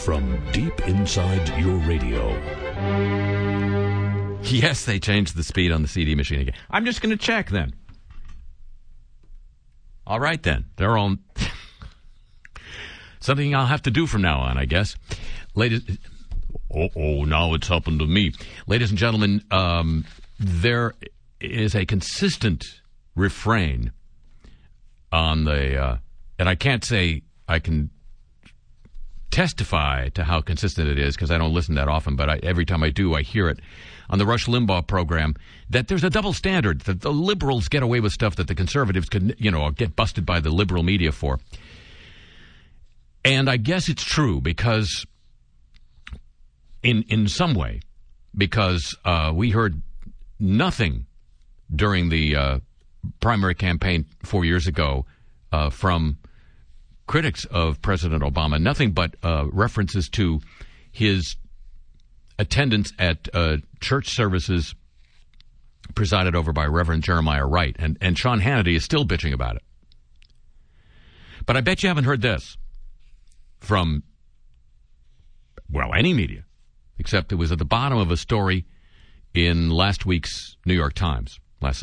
from deep inside your radio. Yes, they changed the speed on the CD machine again. I'm just going to check then. All right then. They're all something I'll have to do from now on, I guess. Ladies, now it's happened to me. Ladies and gentlemen, there is a consistent refrain on the, and I can't say I can testify to how consistent it is because I don't listen that often, but every time I do, I hear it on the Rush Limbaugh program, that there's a double standard, that the liberals get away with stuff that the conservatives could, get busted by the liberal media for. And I guess it's true because, in some way, because we heard nothing during the primary campaign 4 years ago from critics of President Obama, nothing but references to his attendance at church services presided over by Reverend Jeremiah Wright. And Sean Hannity is still bitching about it. But I bet you haven't heard this from, any media, except it was at the bottom of a story in last Sunday's New York Times,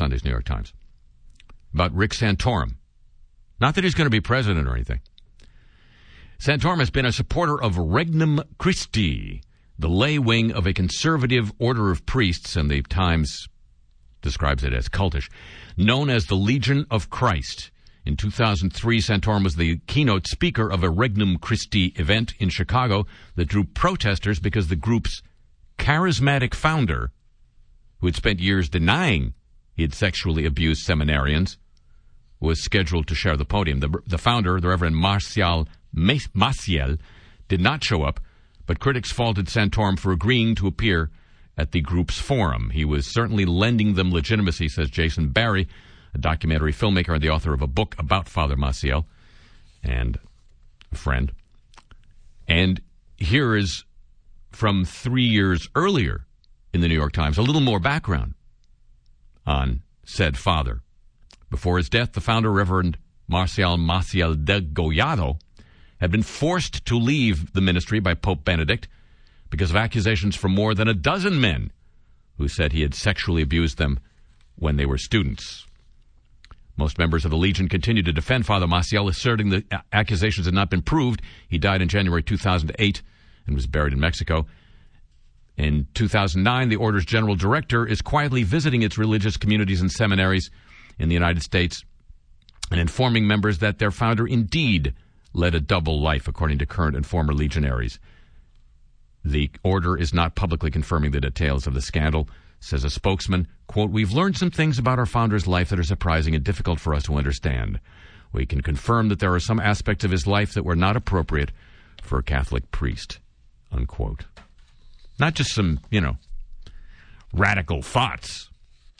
about Rick Santorum. Not that he's going to be president or anything. Santorum has been a supporter of Regnum Christi, the lay wing of a conservative order of priests, and the Times describes it as cultish, known as the Legion of Christ. In 2003, Santorum was the keynote speaker of a Regnum Christi event in Chicago that drew protesters because the group's charismatic founder, who had spent years denying he had sexually abused seminarians, was scheduled to share the podium. The founder, the Reverend Marcial Maciel, did not show up, but critics faulted Santorum for agreeing to appear at the group's forum. He was certainly lending them legitimacy, says Jason Barry, a documentary filmmaker and the author of a book about Father Maciel and a friend. And here is from 3 years earlier in the New York Times, a little more background on said father. Before his death, the founder, Reverend Marcial Maciel Degollado, had been forced to leave the ministry by Pope Benedict because of accusations from more than a dozen men who said he had sexually abused them when they were students. Most members of the Legion continued to defend Father Maciel, asserting the accusations had not been proved. He died in January 2008 and was buried in Mexico. In 2009, the Order's general director is quietly visiting its religious communities and seminaries in the United States and informing members that their founder indeed led a double life, according to current and former legionaries. The Order is not publicly confirming the details of the scandal, says a spokesman. Quote, "We've learned some things about our founder's life that are surprising and difficult for us to understand. We can confirm that there are some aspects of his life that were not appropriate for a Catholic priest." Unquote. Not just some, radical thoughts.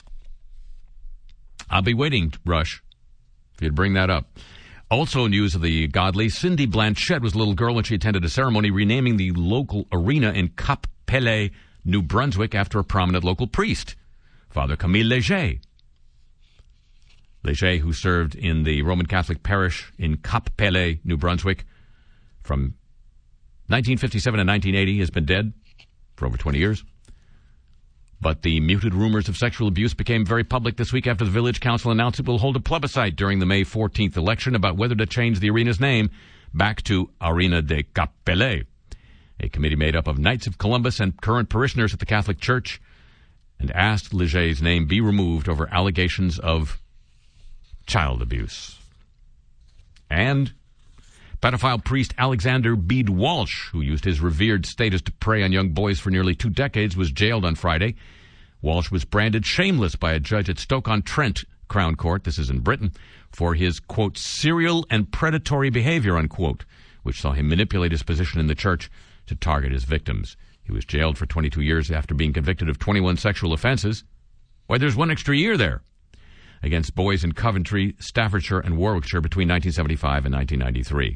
I'll be waiting, Rush, if you'd bring that up. Also news of the godly, Cindy Blanchette was a little girl when she attended a ceremony renaming the local arena in Cap Pelé, New Brunswick, after a prominent local priest, Father Camille Léger. Léger, who served in the Roman Catholic parish in Cap Pelé, New Brunswick, from 1957 to 1980, has been dead for over 20 years. But the muted rumors of sexual abuse became very public this week after the village council announced it will hold a plebiscite during the May 14th election about whether to change the arena's name back to Arena de Cap Pelé. A committee made up of Knights of Columbus and current parishioners at the Catholic Church and asked Léger's name be removed over allegations of child abuse. And pedophile priest Alexander Bede Walsh, who used his revered status to prey on young boys for nearly 2 decades, was jailed on Friday. Walsh was branded shameless by a judge at Stoke-on-Trent Crown Court, this is in Britain, for his, quote, serial and predatory behavior, unquote, which saw him manipulate his position in the church to target his victims. He was jailed for 22 years after being convicted of 21 sexual offenses. Why, there's one extra year there. Against boys in Coventry, Staffordshire, and Warwickshire between 1975 and 1993.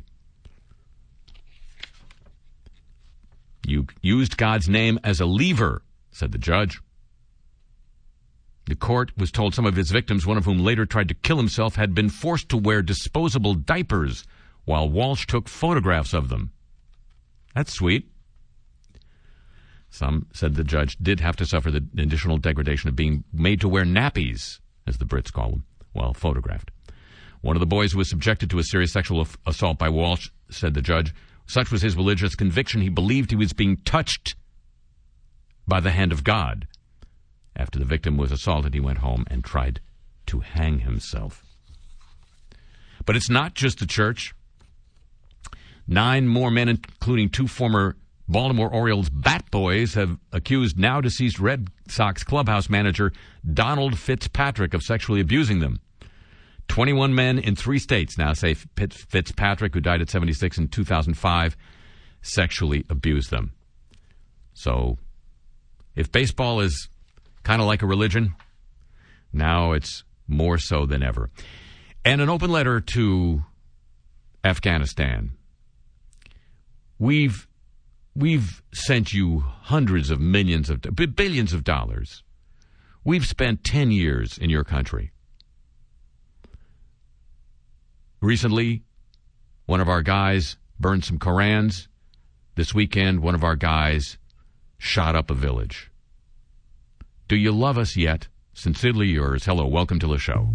You used God's name as a lever, said the judge. The court was told some of his victims, one of whom later tried to kill himself, had been forced to wear disposable diapers while Walsh took photographs of them. That's sweet. Some said the judge did have to suffer the additional degradation of being made to wear nappies, as the Brits call them, while photographed. One of the boys who was subjected to a serious sexual assault by Walsh, said the judge, such was his religious conviction, he believed he was being touched by the hand of God. After the victim was assaulted, he went home and tried to hang himself. But it's not just the church. 9 more men, including 2 former Baltimore Orioles bat boys, have accused now-deceased Red Sox clubhouse manager Donald Fitzpatrick of sexually abusing them. 21 men in 3 states now say Fitzpatrick, who died at 76 in 2005, sexually abused them. So, if baseball is kind of like a religion, now it's more so than ever. And an open letter to Afghanistan. We've sent you hundreds of millions of, billions of dollars. We've spent 10 years in your country. Recently, one of our guys burned some Korans. This weekend, one of our guys shot up a village. Do you love us yet? Sincerely yours. Hello, welcome to the show.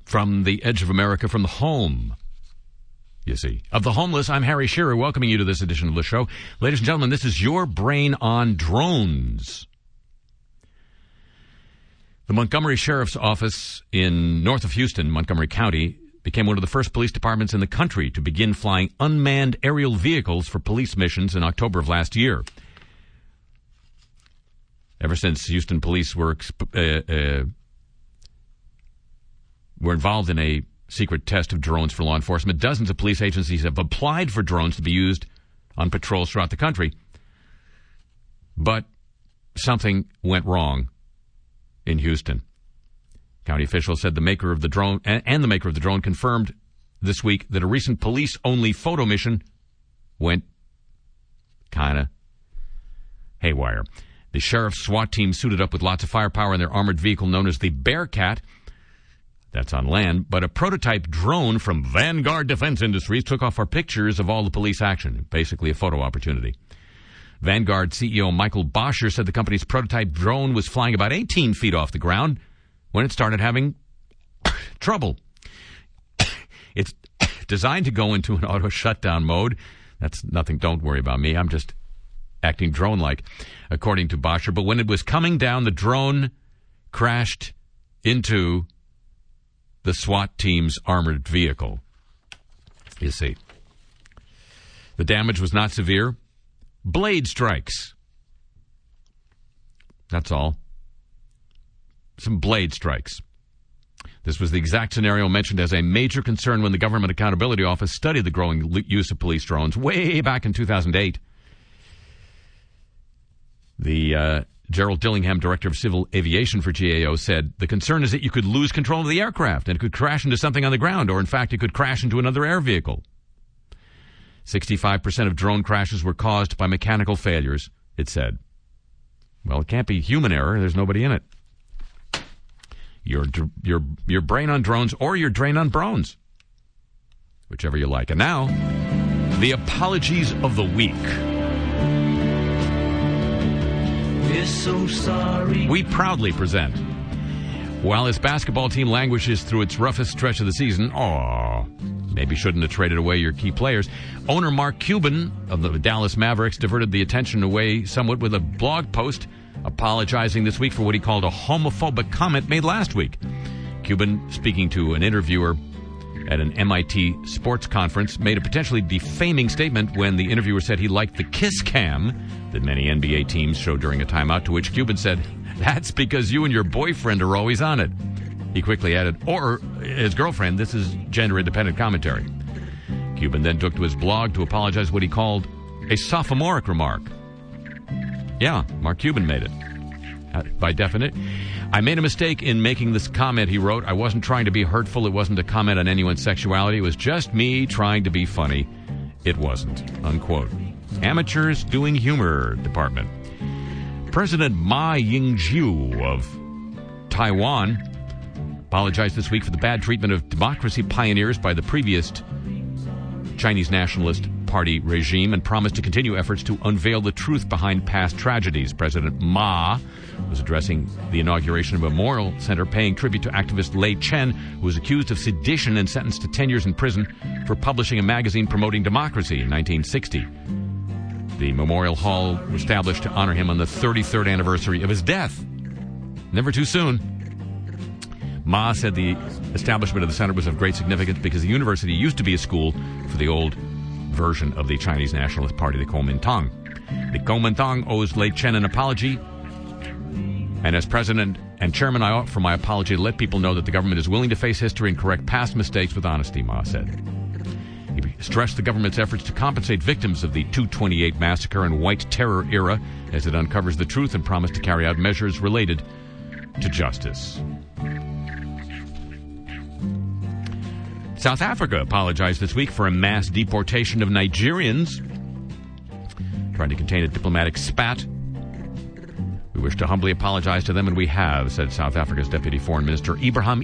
from the edge of America, from the home, you see, of the homeless. I'm Harry Shearer, welcoming you to this edition of the show. Ladies and gentlemen, this is Your Brain on Drones. The Montgomery Sheriff's Office in north of Houston, Montgomery County, became one of the first police departments in the country to begin flying unmanned aerial vehicles for police missions in October of last year. Ever since Houston police were involved in a secret test of drones for law enforcement, dozens of police agencies have applied for drones to be used on patrols throughout the country. But something went wrong in Houston. County officials said the maker of the drone and the maker of the drone confirmed this week that a recent police-only photo mission went kind of haywire. The sheriff's SWAT team suited up with lots of firepower in their armored vehicle known as the Bearcat. That's on land, but a prototype drone from Vanguard Defense Industries took off our pictures of all the police action, basically a photo opportunity. Vanguard CEO Michael Bosher said the company's prototype drone was flying about 18 feet off the ground when it started having trouble. It's designed to go into an auto shutdown mode. That's nothing. Don't worry about me. I'm just acting drone-like, according to Bosher. But when it was coming down, the drone crashed into the SWAT team's armored vehicle. You see. The damage was not severe. Blade strikes. That's all. Some blade strikes. This was the exact scenario mentioned as a major concern when the Government Accountability Office studied the growing use of police drones way back in 2008. The Gerald Dillingham, director of civil aviation for GAO, said, the concern is that you could lose control of the aircraft and it could crash into something on the ground, or in fact, it could crash into another air vehicle. 65% of drone crashes were caused by mechanical failures, it said. Well, it can't be human error. There's nobody in it. Your brain on drones or your drain on Brones. Whichever you like. And now, the apologies of the week. We're so sorry. We proudly present, while his basketball team languishes through its roughest stretch of the season, maybe shouldn't have traded away your key players, owner Mark Cuban of the Dallas Mavericks diverted the attention away somewhat with a blog post apologizing this week for what he called a homophobic comment made last week. Cuban, speaking to an interviewer at an MIT sports conference, made a potentially defaming statement when the interviewer said he liked the kiss cam that many NBA teams show during a timeout, to which Cuban said, "That's because you and your boyfriend are always on it." He quickly added, "Or his girlfriend, this is gender-independent commentary." Cuban then took to his blog to apologize for what he called a sophomoric remark. Yeah, Mark Cuban made it. By definition, I made a mistake in making this comment, he wrote. I wasn't trying to be hurtful. It wasn't a comment on anyone's sexuality. It was just me trying to be funny. It wasn't. Unquote. Amateurs doing humor department. President Ma Ying-jeou of Taiwan apologized this week for the bad treatment of democracy pioneers by the previous Chinese Nationalist Party regime and promised to continue efforts to unveil the truth behind past tragedies. President Ma was addressing the inauguration of a memorial center paying tribute to activist Lei Chen, who was accused of sedition and sentenced to 10 years in prison for publishing a magazine promoting democracy in 1960. The memorial hall was established to honor him on the 33rd anniversary of his death. Never too soon. Ma said the establishment of the center was of great significance because the university used to be a school for the old version of the Chinese Nationalist Party, the Kuomintang. The Kuomintang owes Lei Chen an apology, and as president and chairman, I offer my apology to let people know that the government is willing to face history and correct past mistakes with honesty, Ma said. He stressed the government's efforts to compensate victims of the 228 massacre and white terror era as it uncovers the truth, and promised to carry out measures related to justice. South Africa apologized this week for a mass deportation of Nigerians, trying to contain a diplomatic spat. We wish to humbly apologize to them, and we have, said South Africa's Deputy Foreign Minister Ibrahim.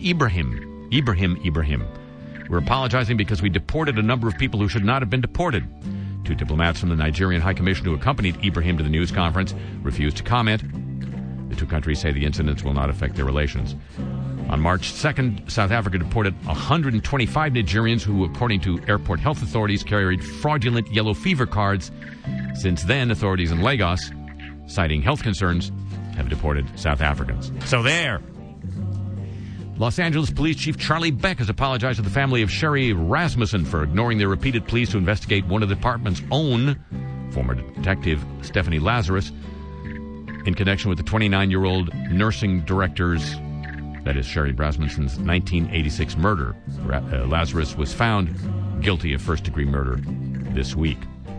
We're apologizing because we deported a number of people who should not have been deported. Two diplomats from the Nigerian High Commission who accompanied Ibrahim to the news conference refused to comment. The two countries say the incidents will not affect their relations. On March 2nd, South Africa deported 125 Nigerians who, according to airport health authorities, carried fraudulent yellow fever cards. Since then, authorities in Lagos, citing health concerns, have deported South Africans. So there. Los Angeles Police Chief Charlie Beck has apologized to the family of Sherry Rasmussen for ignoring their repeated pleas to investigate one of the department's own, former detective Stephanie Lazarus, in connection with the 29-year-old nursing director's, that is Sherry Rasmussen's, 1986 murder. Lazarus was found guilty of first-degree murder this week.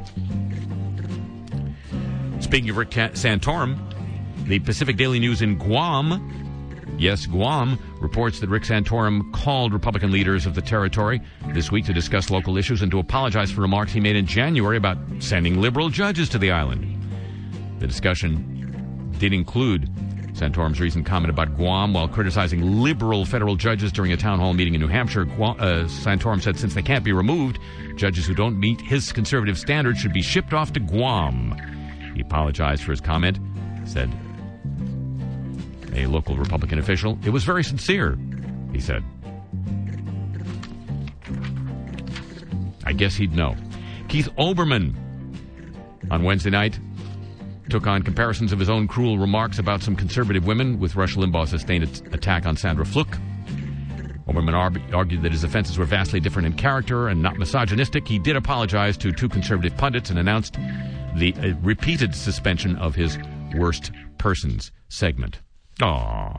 Speaking of Rick Santorum, the Pacific Daily News in Guam, yes, Guam, reports that Rick Santorum called Republican leaders of the territory this week to discuss local issues and to apologize for remarks he made in January about sending liberal judges to the island. The discussion did include Santorum's recent comment about Guam while criticizing liberal federal judges during a town hall meeting in New Hampshire. Santorum said since they can't be removed, judges who don't meet his conservative standards should be shipped off to Guam. He apologized for his comment, said a local Republican official. It was very sincere, he said. I guess he'd know. Keith Olbermann on Wednesday night took on comparisons of his own cruel remarks about some conservative women with Rush Limbaugh's sustained attack on Sandra Fluke. Olbermann argued that his offenses were vastly different in character and not misogynistic. He did apologize to two conservative pundits and announced the repeated suspension of his Worst Persons segment. Aww.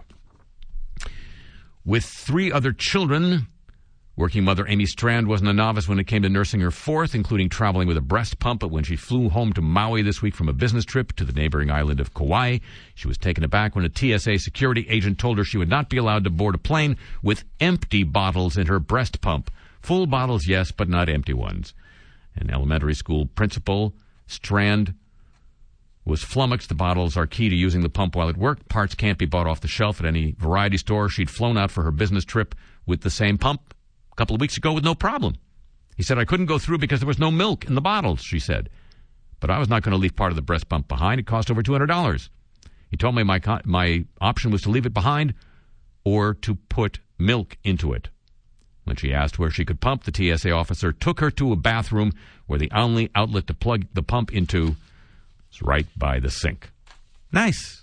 With 3 other children, working mother Amy Strand wasn't a novice when it came to nursing her fourth, including traveling with a breast pump. But when she flew home to Maui this week from a business trip to the neighboring island of Kauai, she was taken aback when a TSA security agent told her she would not be allowed to board a plane with empty bottles in her breast pump. Full bottles, yes, but not empty ones. An elementary school principal, Strand, was flummoxed. The bottles are key to using the pump while at work. Parts can't be bought off the shelf at any variety store. She'd flown out for her business trip with the same pump a couple of weeks ago with no problem. He said, I couldn't go through because there was no milk in the bottles, she said. But I was not going to leave part of the breast pump behind. It cost over $200. He told me my option was to leave it behind or to put milk into it. When she asked where she could pump, the TSA officer took her to a bathroom where the only outlet to plug the pump into was right by the sink. Nice.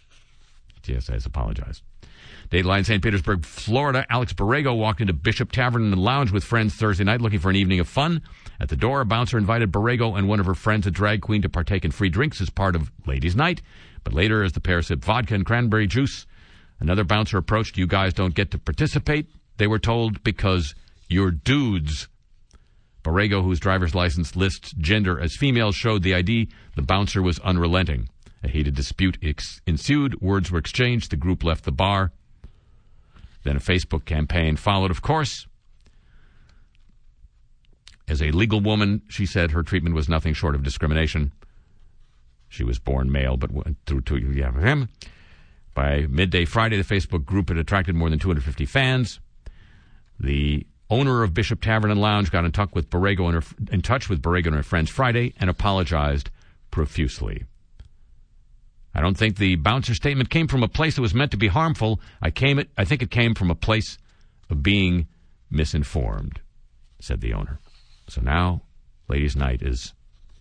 TSA has apologized. Dateline St. Petersburg, Florida. Alex Borrego walked into Bishop Tavern and Lounge with friends Thursday night looking for an evening of fun. At the door, a bouncer invited Borrego and one of her friends, a drag queen, to partake in free drinks as part of Ladies' Night. But later, as the pair sipped vodka and cranberry juice, another bouncer approached. You guys don't get to participate, they were told, because you're dudes. Borrego, whose driver's license lists gender as female, showed the ID. The bouncer was unrelenting. A heated dispute ensued. Words were exchanged. The group left the bar. Then a Facebook campaign followed, of course. As a legal woman, she said her treatment was nothing short of discrimination. She was born male, but went through to him. By midday Friday, the Facebook group had attracted more than 250 fans. The owner of Bishop Tavern and Lounge got in touch with Borrego and her friends Friday and apologized profusely. I don't think the bouncer statement came from a place that was meant to be harmful. I think it came from a place of being misinformed, said the owner. So now, Ladies' Night is...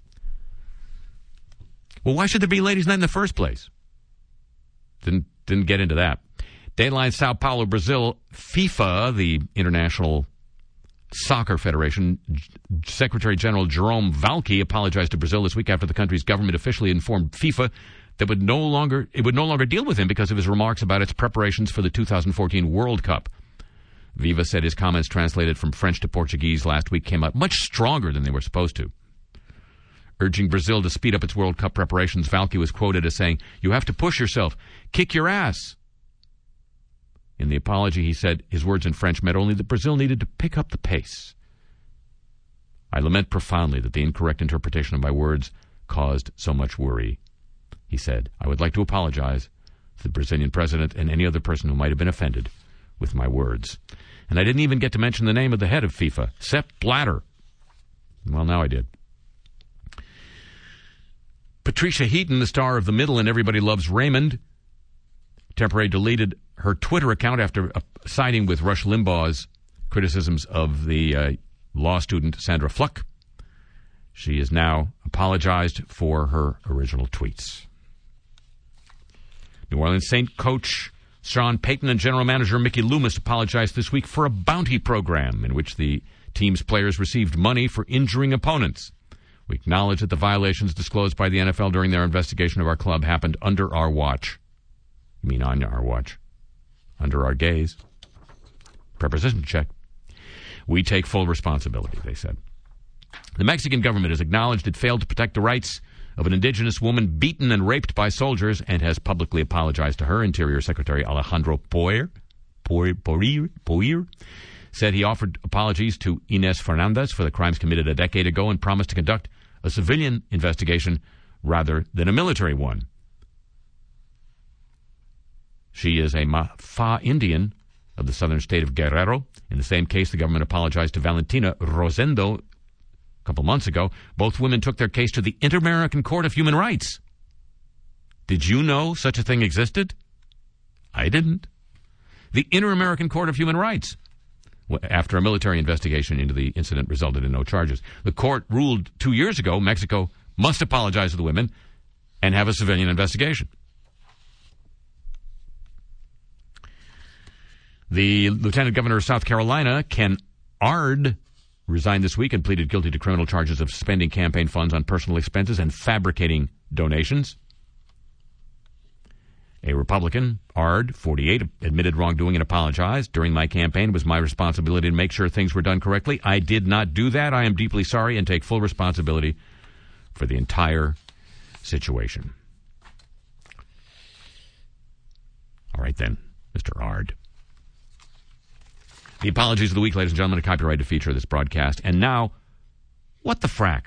Well, why should there be Ladies' Night in the first place? Didn't get into that. Dateline Sao Paulo, Brazil. FIFA, the International Soccer Federation, Secretary General Jerome Valcke apologized to Brazil this week after the country's government officially informed FIFA that it would no longer deal with him because of his remarks about its preparations for the 2014 World Cup. Viva said his comments, translated from French to Portuguese last week, came out much stronger than they were supposed to. Urging Brazil to speed up its World Cup preparations, Valcke was quoted as saying, "You have to push yourself. Kick your ass." In the apology, he said his words in French meant only that Brazil needed to pick up the pace. I lament profoundly that the incorrect interpretation of my words caused so much worry, he said. I would like to apologize to the Brazilian president and any other person who might have been offended with my words. And I didn't even get to mention the name of the head of FIFA, Sepp Blatter. Well, now I did. Patricia Heaton, the star of The Middle and Everybody Loves Raymond, temporarily deleted her Twitter account after siding with Rush Limbaugh's criticisms of the law student Sandra Fluck. She has now apologized for her original tweets. New Orleans Saints coach Sean Payton and general manager Mickey Loomis apologized this week for a bounty program in which the team's players received money for injuring opponents. We acknowledge that the violations disclosed by the NFL during their investigation of our club happened under our watch. You mean on our watch? Under our gaze. Preposition check. We take full responsibility, they said. The Mexican government has acknowledged it failed to protect the rights of an indigenous woman beaten and raped by soldiers and has publicly apologized to her. Interior Secretary Alejandro Poir said he offered apologies to Inés Fernandez for the crimes committed a decade ago and promised to conduct a civilian investigation rather than a military one. She is a Mafa Indian of the southern state of Guerrero. In the same case, the government apologized to Valentina Rosendo a couple months ago. Both women took their case to the Inter-American Court of Human Rights. Did you know such a thing existed? I didn't. The Inter-American Court of Human Rights. After a military investigation into the incident resulted in no charges. The court ruled 2 years ago Mexico must apologize to the women and have a civilian investigation. The Lieutenant Governor of South Carolina, Ken Ard, resigned this week and pleaded guilty to criminal charges of spending campaign funds on personal expenses and fabricating donations. A Republican, Ard, 48, admitted wrongdoing and apologized. During my campaign, it was my responsibility to make sure things were done correctly. I did not do that. I am deeply sorry and take full responsibility for the entire situation. All right then, Mr. Ard. The apologies of the week, ladies and gentlemen, are copyrighted to feature this broadcast. And now, what the frack?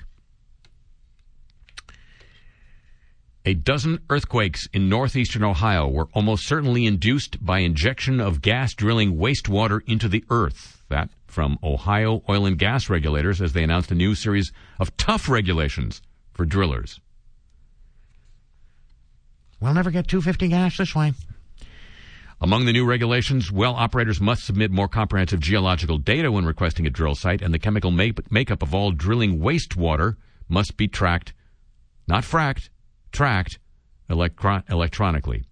A dozen earthquakes in northeastern Ohio were almost certainly induced by injection of gas drilling wastewater into the earth. That from Ohio oil and gas regulators as they announced a new series of tough regulations for drillers. We'll never get 250 gas this way. Among the new regulations, well operators must submit more comprehensive geological data when requesting a drill site, and the chemical makeup of all drilling wastewater must be tracked, not fracked, tracked electronically.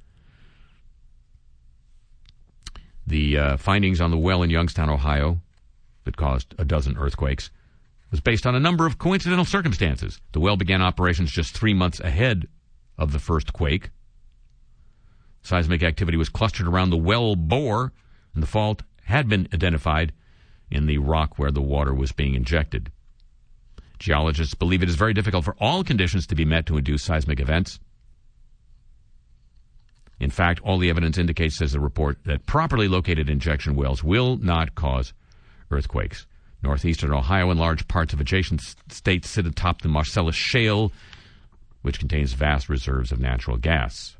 The findings on the well in Youngstown, Ohio, that caused a dozen earthquakes, was based on a number of coincidental circumstances. The well began operations just 3 months ahead of the first quake. Seismic activity was clustered around the well bore, and the fault had been identified in the rock where the water was being injected. Geologists believe it is very difficult for all conditions to be met to induce seismic events. In fact, all the evidence indicates, says the report, that properly located injection wells will not cause earthquakes. Northeastern Ohio and large parts of adjacent states sit atop the Marcellus Shale, which contains vast reserves of natural gas.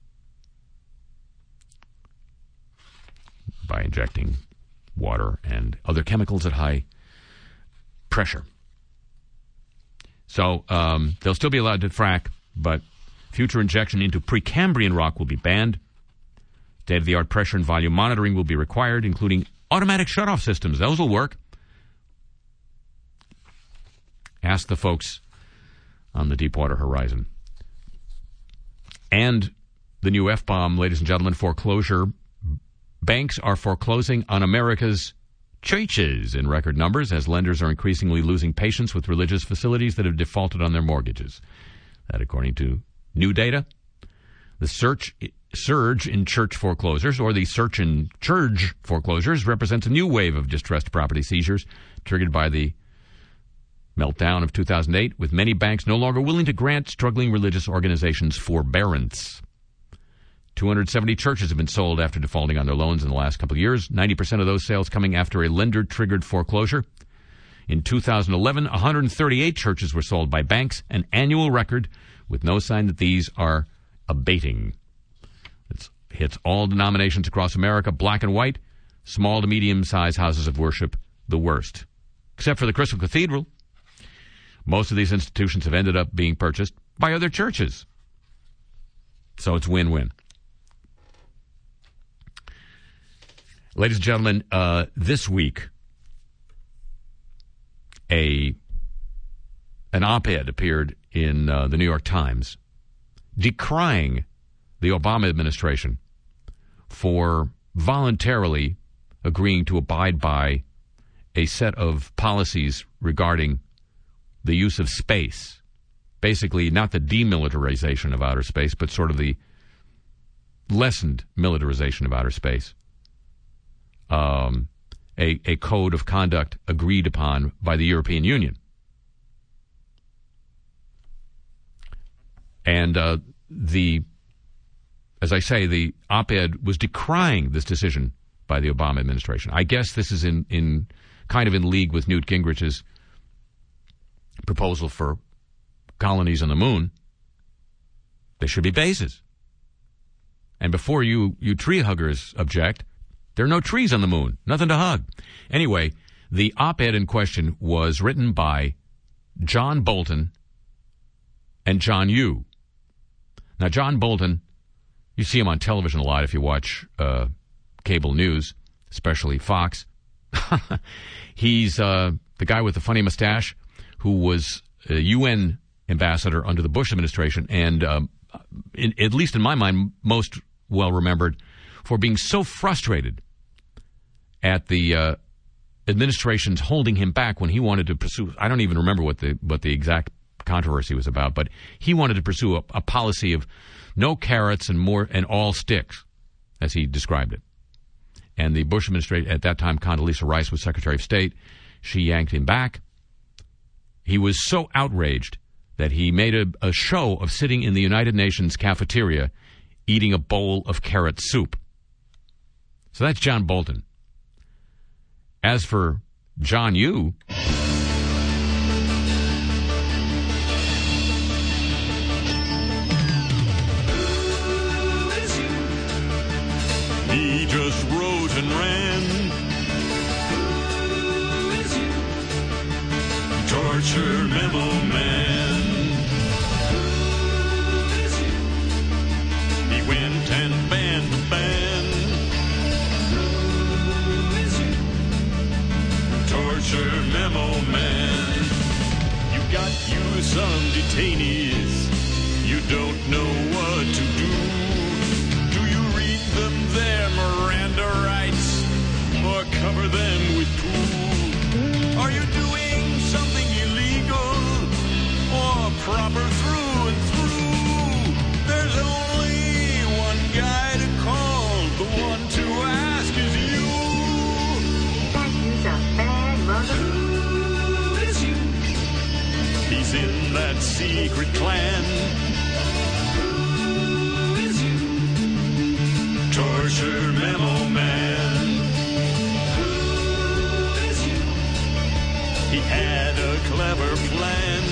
By injecting water and other chemicals at high pressure. So they'll still be allowed to frack, but future injection into Precambrian rock will be banned. State-of-the-art pressure and volume monitoring will be required, including automatic shutoff systems. Those will work. Ask the folks on the Deepwater Horizon. And the new F-bomb, ladies and gentlemen, foreclosure. Banks are foreclosing on America's churches in record numbers as lenders are increasingly losing patience with religious facilities that have defaulted on their mortgages. That, according to new data. The surge in church foreclosures, or the surge in church foreclosures, represents a new wave of distressed property seizures triggered by the meltdown of 2008, with many banks no longer willing to grant struggling religious organizations forbearance. 270 churches have been sold after defaulting on their loans in the last couple of years, 90% of those sales coming after a lender-triggered foreclosure. In 2011, 138 churches were sold by banks, an annual record, with no sign that these are abating. It hits all denominations across America, black and white, small to medium-sized houses of worship, the worst. Except for the Crystal Cathedral. Most of these institutions have ended up being purchased by other churches. So it's win-win. Ladies and gentlemen, this week, an op-ed appeared in the New York Times decrying the Obama administration for voluntarily agreeing to abide by a set of policies regarding the use of space. Basically, not the demilitarization of outer space, but sort of the lessened militarization of outer space. A code of conduct agreed upon by the European Union. And as I say, the op-ed was decrying this decision by the Obama administration. I guess this is in kind of in league with Newt Gingrich's proposal for colonies on the moon. There should be bases. And before you tree huggers object, there are no trees on the moon. Nothing to hug. Anyway, the op-ed in question was written by John Bolton and John Yoo. Now, John Bolton, you see him on television a lot if you watch cable news, especially Fox. He's the guy with the funny mustache who was a UN ambassador under the Bush administration and, at least in my mind, most well remembered for being so frustrated at the administration's holding him back when he wanted to pursue. I don't even remember what the exact controversy was about, but he wanted to pursue a policy of no carrots and all sticks, as he described it. And the Bush administration at that time, Condoleezza Rice was Secretary of State. She yanked him back. He was so outraged that he made a show of sitting in the United Nations cafeteria eating a bowl of carrot soup. So that's John Bolton. As for John Yoo, he just wrote and ran. Torture memo man. He went and banned the ban. Torture memo man. You got you some detainees. You don't know what to do. Do you read them their Miranda rights or cover them with poo? Are you doing something illegal or proper through and through? There's only one guy to call. The one to ask is you. That is a bad mother. Who is you? He's in that secret clan. Who is you? Torture memo man. Who is you? He had a clever plan.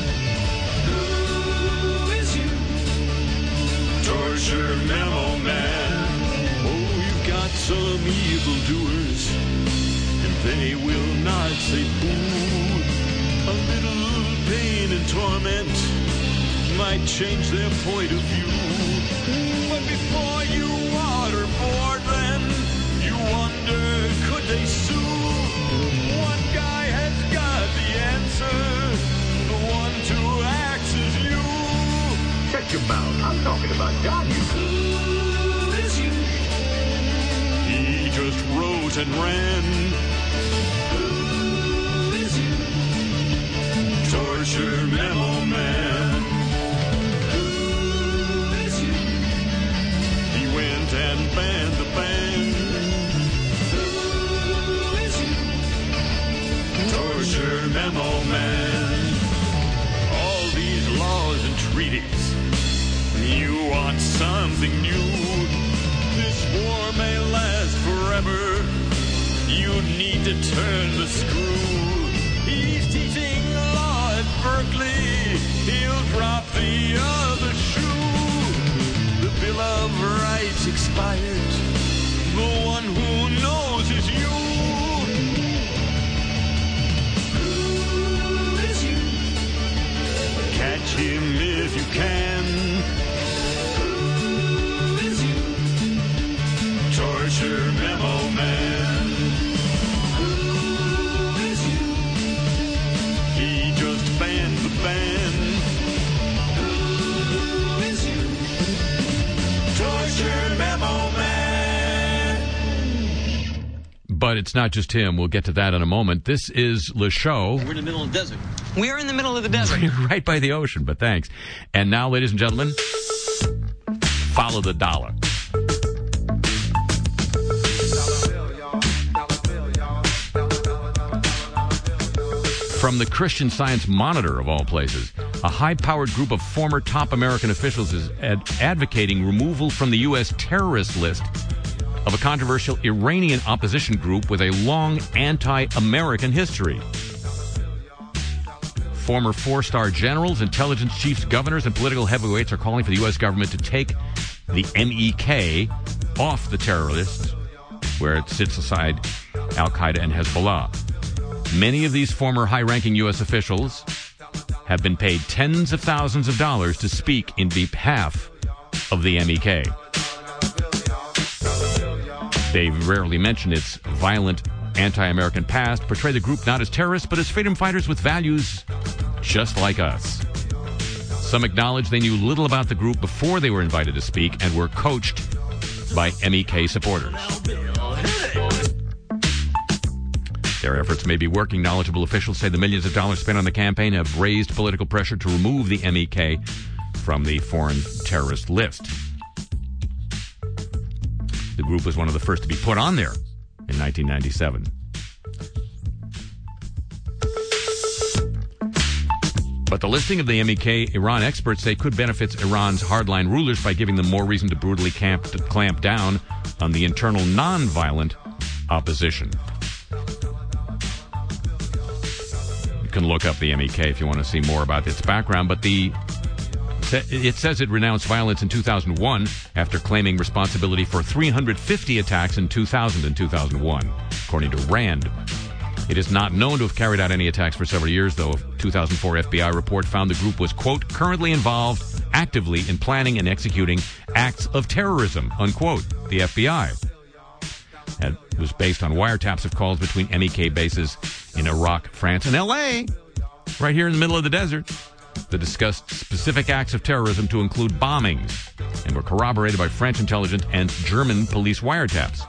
Who is you? Torture memo man. Oh, you've got some evildoers, and they will not say boo. A little pain and torment might change their point of view. But before you waterboard them, you wonder, could they sue? One guy has got the answer. The one to act is you. Shut your mouth. I'm talking about John. Who is you? He just wrote and ran. Who is you? Torture memo man. Who is you? He went and banned the ban. Who is you? Torture memo man. All these laws and treaties, you want something new. This war may last forever. You need to turn the screw. He's teaching law at Berkeley. He'll drop the other shoe. The Bill of Rights expired. The one who knows is you. Who is you? Catch him if you can. Who is you? Torture memo man. it's not just him. We'll get to that in a moment. This is Le Show. We're in the middle of the desert. We are in the middle of the desert. Right by the ocean, but thanks. And now, ladies and gentlemen, follow the dollar. From the Christian Science Monitor, of all places, a high-powered group of former top American officials is advocating removal from the U.S. terrorist list of a controversial Iranian opposition group with a long anti-American history. Former four-star generals, intelligence chiefs, governors, and political heavyweights are calling for the U.S. government to take the MEK off the terror list, where it sits aside Al-Qaeda and Hezbollah. Many of these former high-ranking U.S. officials have been paid tens of thousands of dollars to speak in behalf of the MEK. They rarely mention its violent anti-American past, portray the group not as terrorists, but as freedom fighters with values just like us. Some acknowledge they knew little about the group before they were invited to speak and were coached by MEK supporters. Their efforts may be working. Knowledgeable officials say the millions of dollars spent on the campaign have raised political pressure to remove the MEK from the foreign terrorist list. The group was one of the first to be put on there in 1997. But the listing of the MEK, Iran experts say, could benefit Iran's hardline rulers by giving them more reason to brutally clamp down on the internal non-violent opposition. You can look up the MEK if you want to see more about its background, but it says it renounced violence in 2001 after claiming responsibility for 350 attacks in 2000 and 2001, according to RAND. It is not known to have carried out any attacks for several years, though a 2004 FBI report found the group was, quote, currently involved actively in planning and executing acts of terrorism, unquote, the FBI. That was based on wiretaps of calls between MEK bases in Iraq, France, and L.A., right here in the middle of the desert, that discussed specific acts of terrorism to include bombings and were corroborated by French intelligence and German police wiretaps.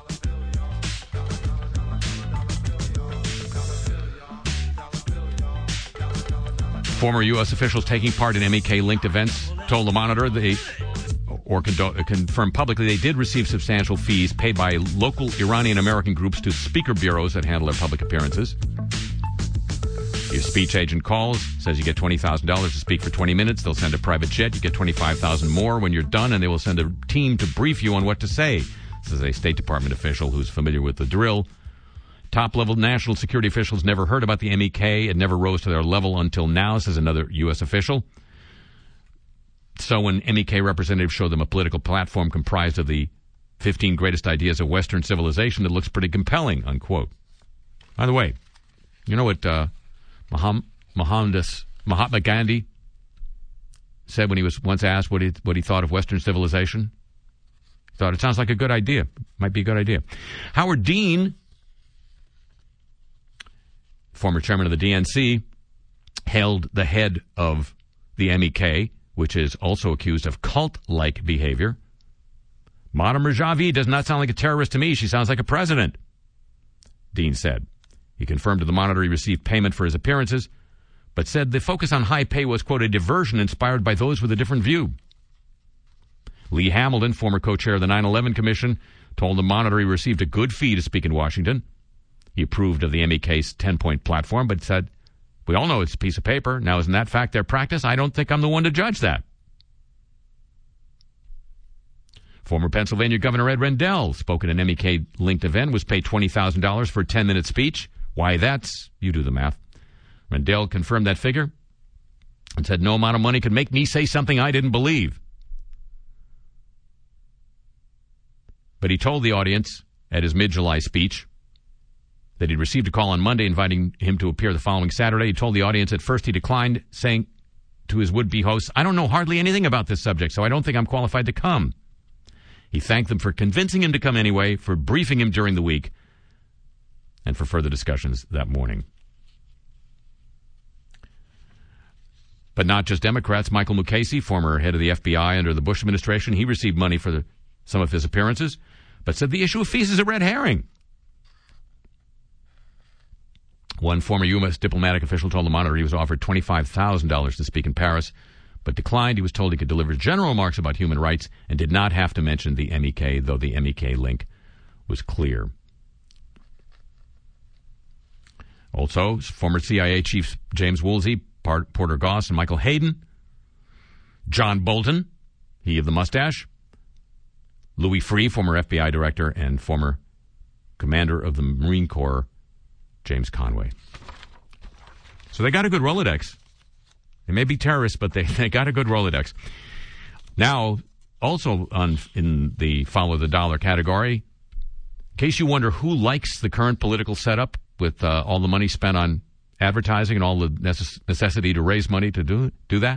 Former U.S. officials taking part in MEK-linked events told the Monitor confirmed publicly they did receive substantial fees paid by local Iranian-American groups to speaker bureaus that handle their public appearances. Your speech agent calls, says you get $20,000 to speak for 20 minutes. They'll send a private jet. You get $25,000 more when you're done, and they will send a team to brief you on what to say. This is a State Department official who's familiar with the drill. Top-level national security officials never heard about the MEK. It never rose to their level until now, says another U.S. official. So when MEK representatives show them a political platform comprised of the 15 greatest ideas of Western civilization, it looks pretty compelling, unquote. By the way, you know what Mahatma Gandhi said when he was once asked what he thought of Western civilization? He thought it sounds like a good idea. Might be a good idea. Howard Dean, former chairman of the DNC, hailed the head of the MEK, which is also accused of cult-like behavior. Madame Rajavi does not sound like a terrorist to me. She sounds like a president, Dean said. He confirmed to the Monitor he received payment for his appearances, but said the focus on high pay was, quote, a diversion inspired by those with a different view. Lee Hamilton, former co-chair of the 9/11 Commission, told the Monitor he received a good fee to speak in Washington. He approved of the MEK's 10-point platform, but said, we all know it's a piece of paper. Now, isn't that fact their practice? I don't think I'm the one to judge that. Former Pennsylvania Governor Ed Rendell spoke at an MEK-linked event, was paid $20,000 for a 10-minute speech. Why that's, you do the math. Rendell confirmed that figure and said no amount of money could make me say something I didn't believe. But he told the audience at his mid-July speech that he'd received a call on Monday inviting him to appear the following Saturday. He told the audience at first he declined, saying to his would-be hosts, I don't know hardly anything about this subject, so I don't think I'm qualified to come. He thanked them for convincing him to come anyway, for briefing him during the week, and for further discussions that morning. But not just Democrats. Michael Mukasey, former head of the FBI under the Bush administration, he received money for some of his appearances, but said the issue of fees is a red herring. One former U.S. diplomatic official told the Monitor he was offered $25,000 to speak in Paris, but declined. He was told he could deliver general remarks about human rights and did not have to mention the MEK, though the MEK link was clear. Also, former CIA chiefs James Woolsey, Porter Goss, and Michael Hayden, John Bolton, he of the mustache, Louis Freeh, former FBI director, and former commander of the Marine Corps, James Conway. So they got a good Rolodex. They may be terrorists, but they got a good Rolodex. Now, also in the follow the dollar category, in case you wonder who likes the current political setup with all the money spent on advertising and all the necessity to raise money to do that,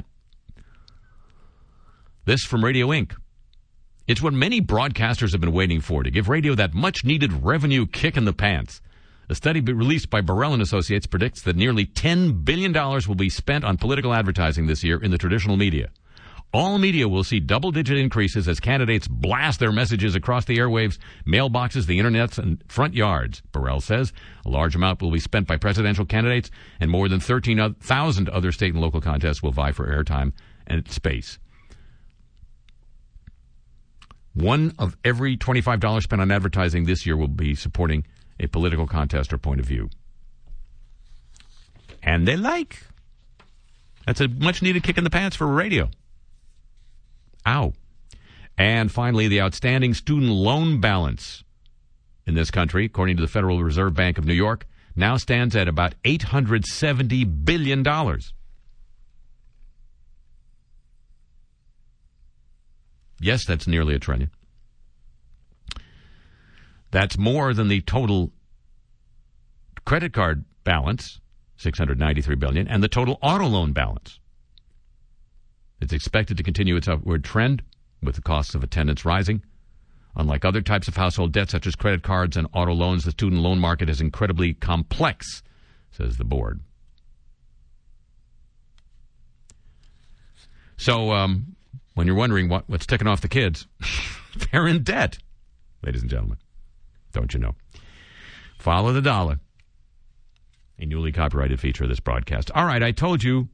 this from Radio Inc. It's what many broadcasters have been waiting for, to give radio that much-needed revenue kick in the pants. A study released by Burrell & Associates predicts that nearly $10 billion will be spent on political advertising this year in the traditional media. All media will see double-digit increases as candidates blast their messages across the airwaves, mailboxes, the internets, and front yards. Burrell says a large amount will be spent by presidential candidates, and more than 13,000 other state and local contests will vie for airtime and space. One of every $25 spent on advertising this year will be supporting a political contest or point of view. And they like. That's a much-needed kick in the pants for radio. Ow. And finally, the outstanding student loan balance in this country, according to the Federal Reserve Bank of New York, now stands at about $870 billion. Yes, that's nearly $1 trillion. That's more than the total credit card balance, $693 billion, and the total auto loan balance. It's expected to continue its upward trend, with the costs of attendance rising. Unlike other types of household debt, such as credit cards and auto loans, the student loan market is incredibly complex, says the board. So, when you're wondering what's ticking off the kids, they're in debt, ladies and gentlemen. Don't you know? Follow the dollar. A newly copyrighted feature of this broadcast. All right, I told you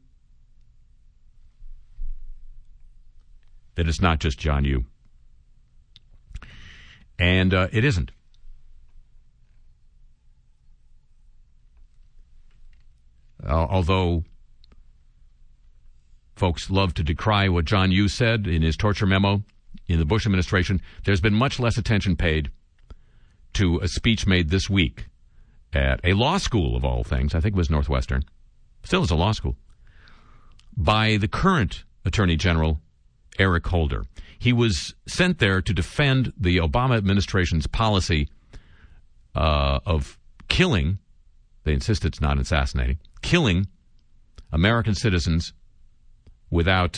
that it's not just John Yoo. And it isn't. Although folks love to decry what John Yoo said in his torture memo in the Bush administration, there's been much less attention paid to a speech made this week at a law school, of all things, I think it was Northwestern, still is a law school, by the current Attorney General, Eric Holder. He was sent there to defend the Obama administration's policy of killing, they insist it's not assassinating, killing American citizens without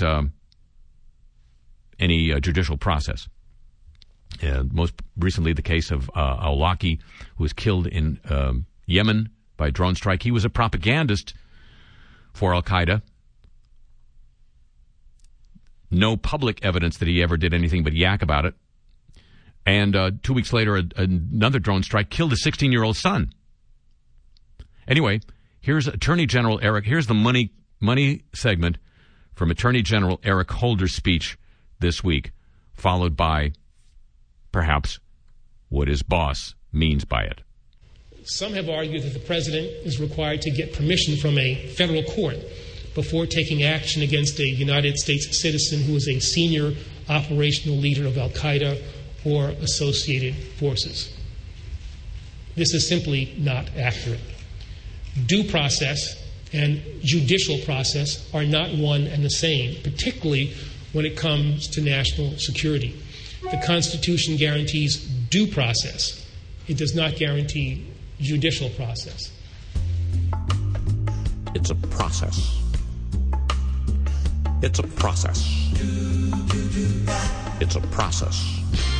any judicial process. Most recently, the case of al-Awlaki, who was killed in Yemen by drone strike. He was a propagandist for al-Qaeda. No public evidence that he ever did anything but yak about it. And 2 weeks later, another drone strike killed his 16-year-old son. Anyway, here's Attorney General Eric. Here's the money segment from Attorney General Eric Holder's speech this week, followed by perhaps what his boss means by it. Some have argued that the president is required to get permission from a federal court before taking action against a United States citizen who is a senior operational leader of al-Qaeda or associated forces. This is simply not accurate. Due process and judicial process are not one and the same, particularly when it comes to national security. The Constitution guarantees due process. It does not guarantee judicial process. It's a process. It's a process. It's a process.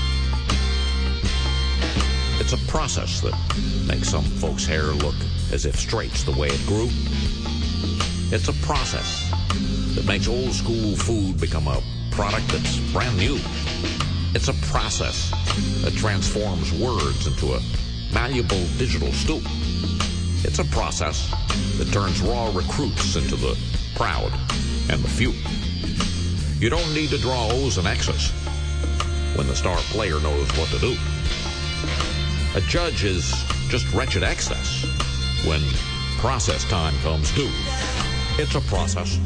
It's a process that makes some folks' hair look as if straight's the way it grew. It's a process that makes old school food become a product that's brand new. It's a process that transforms words into a malleable digital stew. It's a process that turns raw recruits into the proud and the few. You don't need to draw O's and X's when the star player knows what to do. A judge is just wretched excess when process time comes due. It's a process.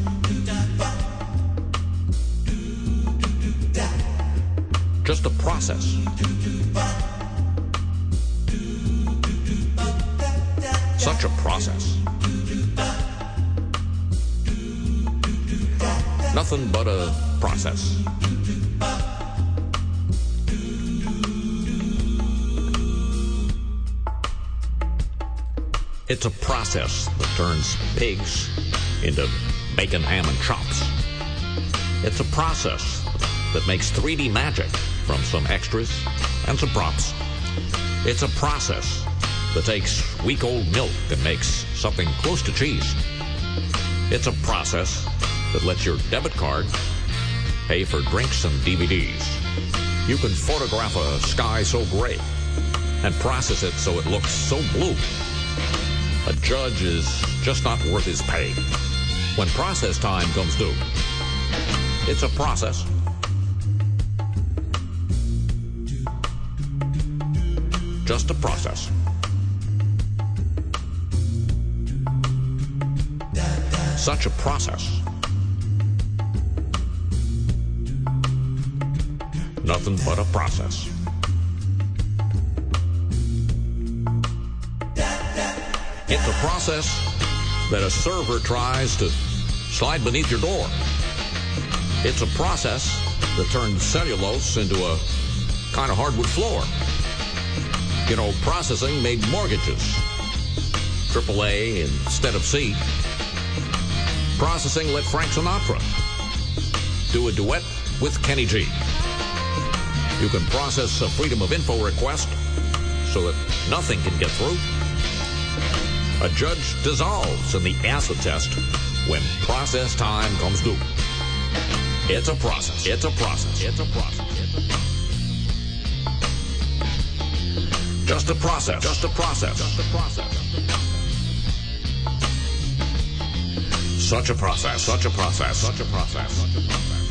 Just a process. Such a process. Nothing but a process. It's a process that turns pigs into bacon, ham, and chops. It's a process that makes 3D magic from some extras and some props. It's a process that takes week-old milk and makes something close to cheese. It's a process that lets your debit card pay for drinks and DVDs. You can photograph a sky so gray and process it so it looks so blue. A judge is just not worth his pay when process time comes due. It's a process. Just a process. Such a process. Nothing but a process. It's a process that a server tries to slide beneath your door. It's a process that turns cellulose into a kind of hardwood floor. You know, processing made mortgages AAA instead of C. Processing let Frank Sinatra do a duet with Kenny G. You can process a Freedom of Info request so that nothing can get through. A judge dissolves in the acid test when process time comes due. It's a process. It's a process. It's a process. Just a process. Just a process. Just a process. Such a process. Such a process. Such a process. Such a process.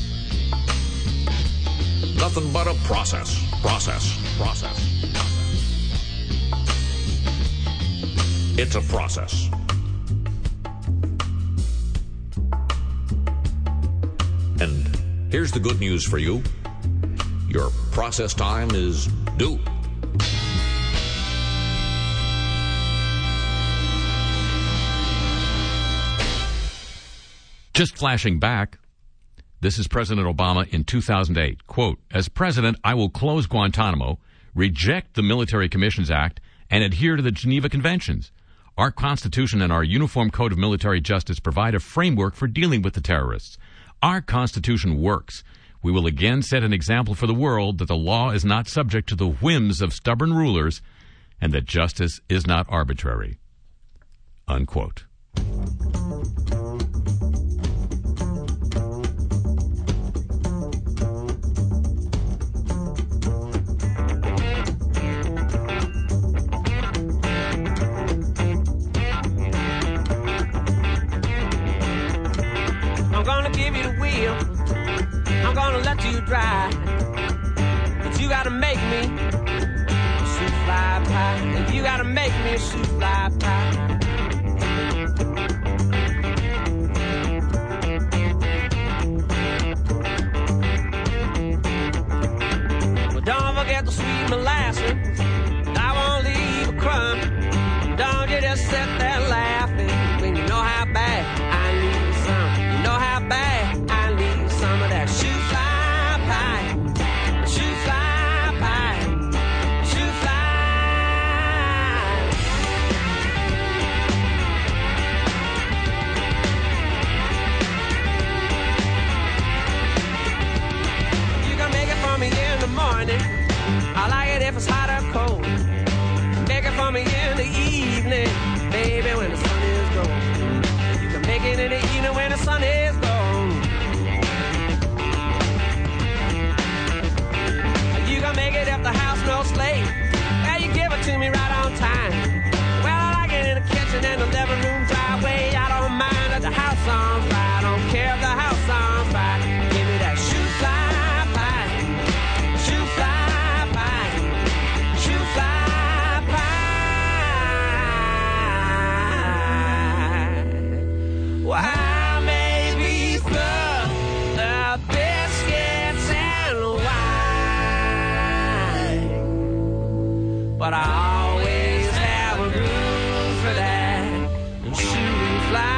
Nothing but a process. Process. Process. It's a process. And here's the good news for you. Your process time is due. Just flashing back, this is President Obama in 2008. Quote, "As president, I will close Guantanamo, reject the Military Commissions Act, and adhere to the Geneva Conventions. Our Constitution and our Uniform Code of Military Justice provide a framework for dealing with the terrorists. Our Constitution works. We will again set an example for the world that the law is not subject to the whims of stubborn rulers and that justice is not arbitrary." Unquote. I'm gonna let you drive, but you gotta make me a shoot fly pie. And you gotta make me a shoot fly pie. Well, don't forget the sweet molasses. I won't leave a crumb. Don't you just sit there laughing when you know how bad I need some. You know how bad some of that shoe fly pie, shoe fly pie, shoe fly. You can make it for me in the morning. I like it if it's hot or cold. Make it for me in the evening, baby, when the sun is gone. You can make it in the evening when the sun is gone. Make it if the house no slate. Well, you give it to me right on time. Well, I like it in the dancing in the living room driveway. I don't mind if the house on fire. I don't care if the house on fire. Give me that shoe fly pie. Shoe fly pie. Shoe fly pie. Well, maybe full of biscuits and wine, but I always have a room for that shooting fly.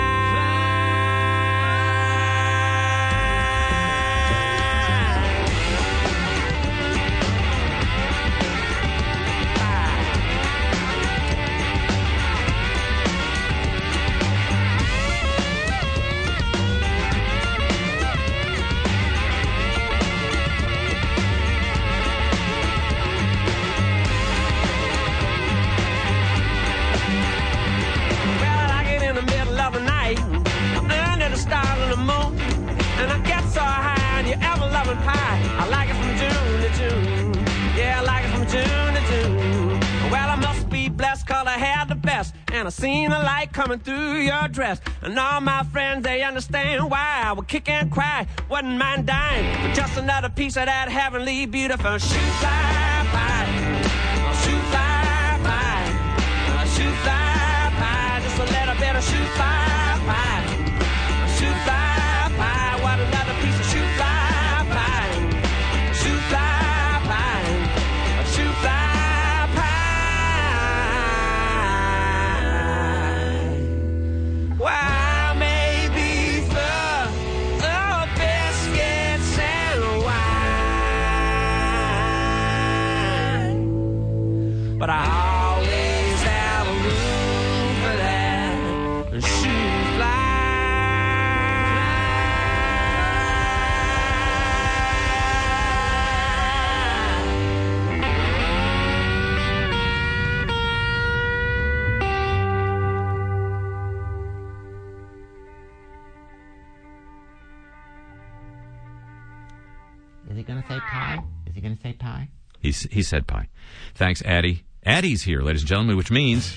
And I get so high and you ever loving pie. I like it from June to June. Yeah, I like it from June to June. Well, I must be blessed 'cause I had the best. And I seen the light coming through your dress. And all my friends, they understand why I would kick and cry. Wouldn't mind dying for just another piece of that heavenly beautiful shoe fly pie. Shoe fly pie. Shoe fly pie. Just a little bit of shoe fly pie. Shoe fly pie, what another piece of shoe fly pie. Shoe fly pie, shoe fly pie. Well, maybe full of biscuits and wine, but I always have a room for that shoe fly. Is he going to say pie? Is he going to say pie? He said pie. Thanks, Addie. Addie's here, ladies and gentlemen, which means...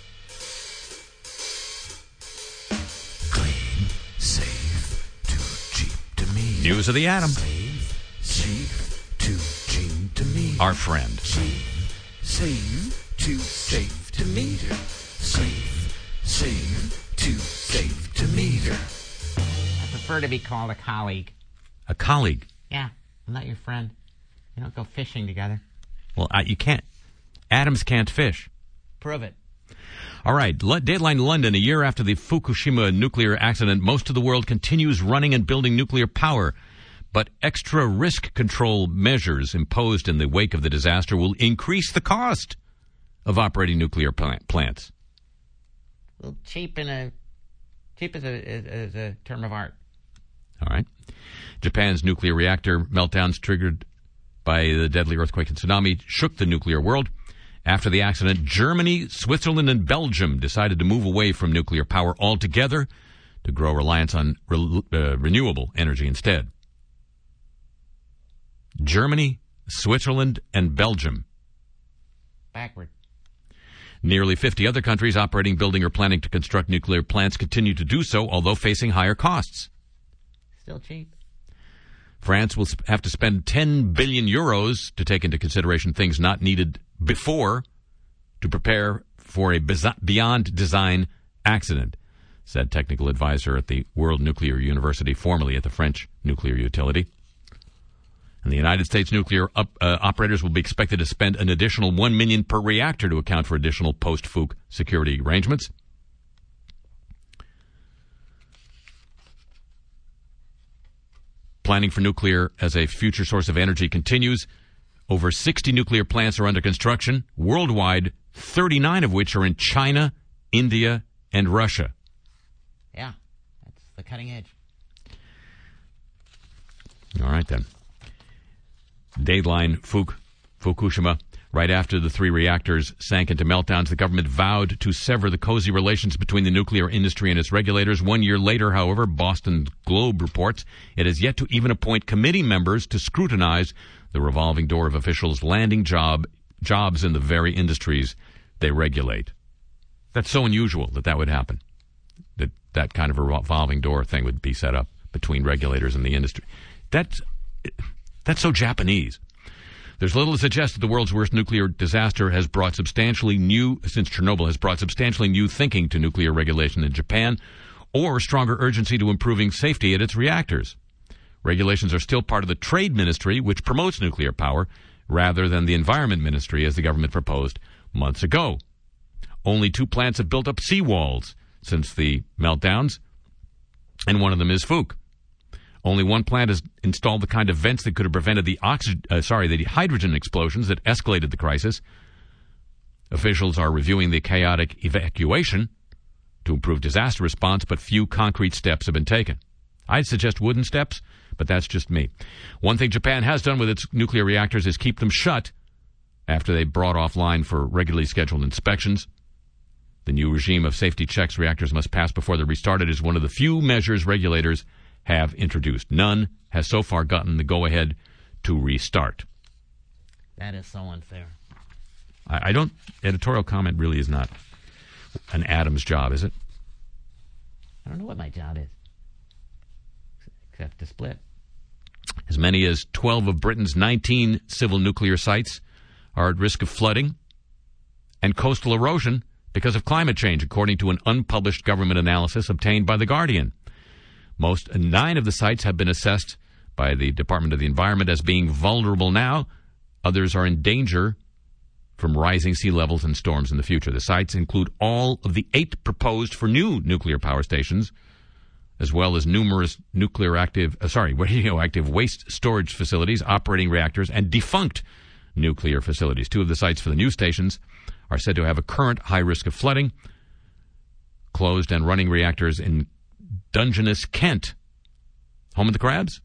Clean, safe, too cheap to me. News of the atom. Safe, too cheap to me. Our friend. Safe, too safe to meter. Safe, too safe to meter. I prefer to be called a colleague. A colleague? Yeah, I'm not your friend. You don't go fishing together. Well, you can't. Atoms can't fish. Prove it. All right, Dateline London. A year after the Fukushima nuclear accident, most of the world continues running and building nuclear power. But extra risk control measures imposed in the wake of the disaster will increase the cost of operating nuclear plants. Well, cheap is a term of art. All right. Japan's nuclear reactor meltdowns triggered by the deadly earthquake and tsunami shook the nuclear world. After the accident, Germany, Switzerland, and Belgium decided to move away from nuclear power altogether to grow reliance on renewable energy instead. Germany, Switzerland, and Belgium. Backward. Nearly 50 other countries operating, building, or planning to construct nuclear plants continue to do so, although facing higher costs. Still cheap. France will have to spend 10 billion euros to take into consideration things not needed before to prepare for a beyond design accident, said technical advisor at the World Nuclear University, formerly at the French nuclear utility. And the United States nuclear operators will be expected to spend an additional $1 million per reactor to account for additional post-Fuke security arrangements. Planning for nuclear as a future source of energy continues. Over 60 nuclear plants are under construction worldwide, 39 of which are in China, India, and Russia. Yeah, that's the cutting edge. All right, then. Dateline Fukushima. Right after the 3 reactors sank into meltdowns, the government vowed to sever the cozy relations between the nuclear industry and its regulators. 1 year later, however, Boston Globe reports it has yet to even appoint committee members to scrutinize the revolving door of officials landing jobs in the very industries they regulate. That's so unusual that would happen, that kind of a revolving door thing would be set up between regulators and the industry. That's so Japanese. There's little to suggest that the world's worst nuclear disaster since Chernobyl has brought substantially new thinking to nuclear regulation in Japan, or stronger urgency to improving safety at its reactors. Regulations are still part of the Trade Ministry, which promotes nuclear power, rather than the Environment Ministry, as the government proposed months ago. Only 2 plants have built up seawalls since the meltdowns, and one of them is Fuke. Only 1 plant has installed the kind of vents that could have prevented the hydrogen explosions that escalated the crisis. Officials are reviewing the chaotic evacuation to improve disaster response, but few concrete steps have been taken. I'd suggest wooden steps, but that's just me. One thing Japan has done with its nuclear reactors is keep them shut after they brought offline for regularly scheduled inspections. The new regime of safety checks reactors must pass before they're restarted is one of the few measures regulators have introduced. None has so far gotten the go-ahead to restart. That is so unfair. Editorial comment really is not an Adams job, is it? I don't know what my job is, except to split. As many as 12 of Britain's 19 civil nuclear sites are at risk of flooding and coastal erosion because of climate change, according to an unpublished government analysis obtained by The Guardian. 9 of the sites have been assessed by the Department of the Environment as being vulnerable now. Others are in danger from rising sea levels and storms in the future. The sites include all of the 8 proposed for new nuclear power stations, as well as numerous radioactive waste storage facilities, operating reactors, and defunct nuclear facilities. 2 of the sites for the new stations are said to have a current high risk of flooding. Closed and running reactors in Dungeness, Kent, home of the crabs,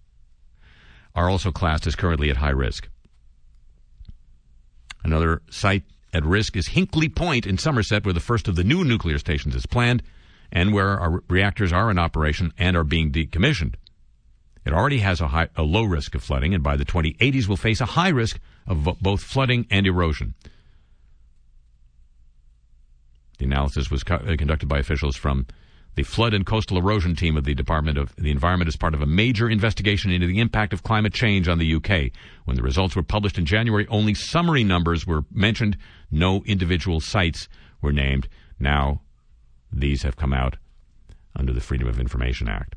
are also classed as currently at high risk. Another site at risk is Hinkley Point in Somerset, where the first of the new nuclear stations is planned and where our reactors are in operation and are being decommissioned. It already has a low risk of flooding, and by the 2080s will face a high risk of both flooding and erosion. The analysis was conducted by officials from the Flood and Coastal Erosion Team of the Department of the Environment as part of a major investigation into the impact of climate change on the UK. When the results were published in January, only summary numbers were mentioned. No individual sites were named. Now, these have come out under the Freedom of Information Act.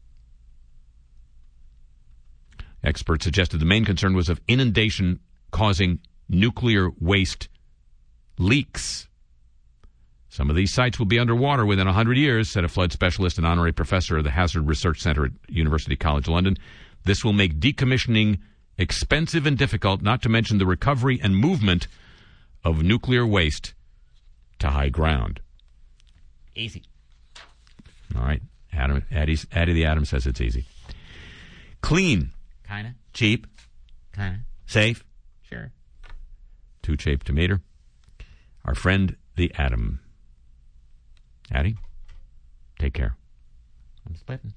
Experts suggested the main concern was of inundation causing nuclear waste leaks. Some of these sites will be underwater within 100 years, said a flood specialist and honorary professor of the Hazard Research Centre at University College London. This will make decommissioning expensive and difficult, not to mention the recovery and movement of nuclear waste to high ground. Easy. All right. Addie the Atom says it's easy. Clean. Kinda. Cheap. Kinda. Safe. Sure. Too cheap to meter. Our friend the Atom. Addie, take care. I'm splitting.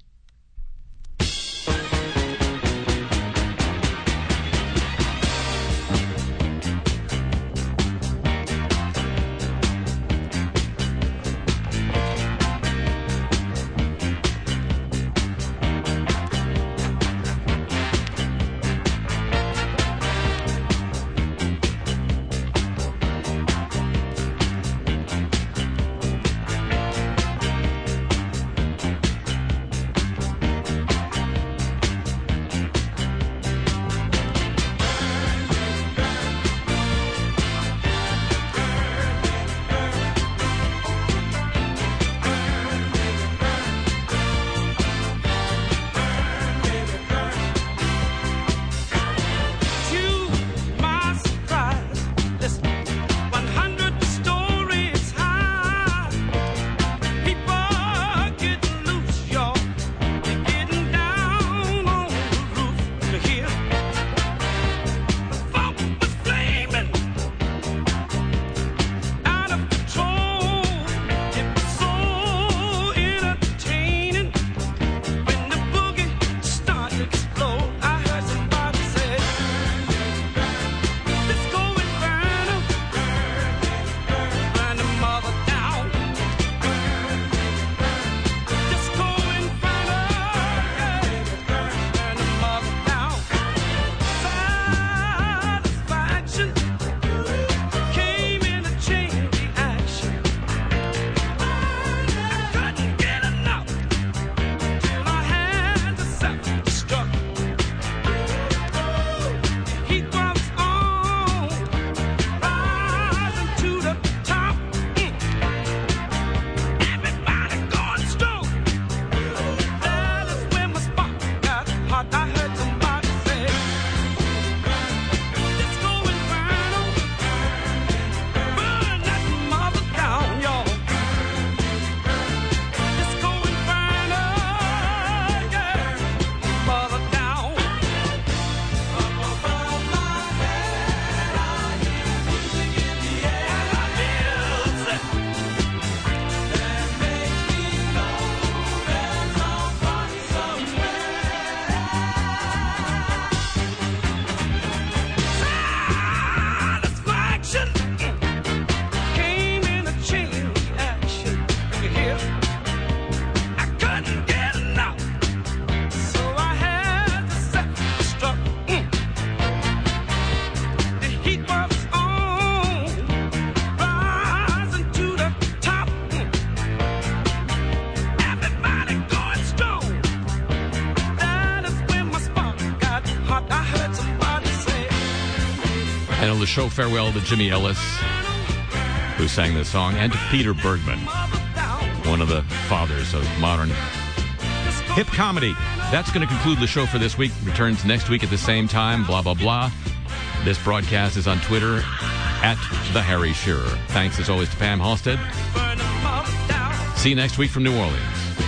And on the show, farewell to Jimmy Ellis, who sang this song, and to Peter Bergman, one of the fathers of modern hip comedy. That's going to conclude the show for this week. Returns next week at the same time, blah, blah, blah. This broadcast is on Twitter at The Harry Shearer. Thanks, as always, to Pam Halstead. See you next week from New Orleans.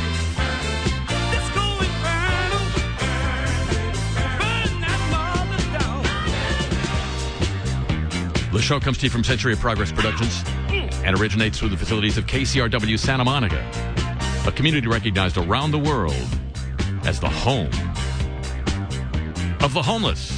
The show comes to you from Century of Progress Productions and originates through the facilities of KCRW Santa Monica, a community recognized around the world as the home of the homeless.